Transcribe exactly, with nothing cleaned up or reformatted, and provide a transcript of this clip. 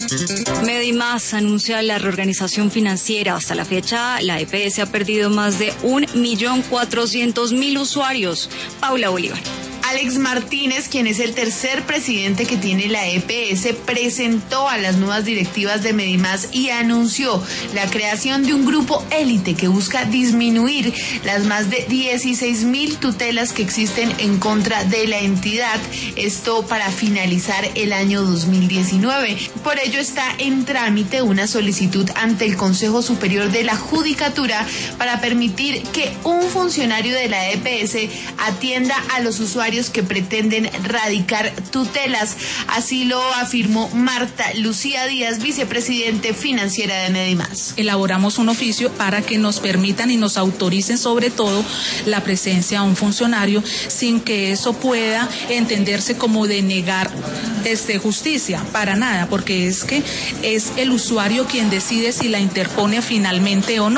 Medimás anuncia la reorganización financiera. Hasta la fecha, la E P S ha perdido más de un millón cuatrocientos mil usuarios. Paula Bolívar. Alex Martínez, quien es el tercer presidente que tiene la E P S, presentó a las nuevas directivas de Medimás y anunció la creación de un grupo élite que busca disminuir las más de dieciséis mil tutelas que existen en contra de la entidad, esto para finalizar el año dos mil diecinueve. Por ello está en trámite una solicitud ante el Consejo Superior de la Judicatura para permitir que un funcionario de la E P S atienda a los usuarios que pretenden radicar tutelas. Así lo afirmó Marta Lucía Díaz, vicepresidente financiera de Medimás. Elaboramos un oficio para que nos permitan y nos autoricen sobre todo la presencia de un funcionario sin que eso pueda entenderse como denegar este, justicia, para nada, porque es que es el usuario quien decide si la interpone finalmente o no.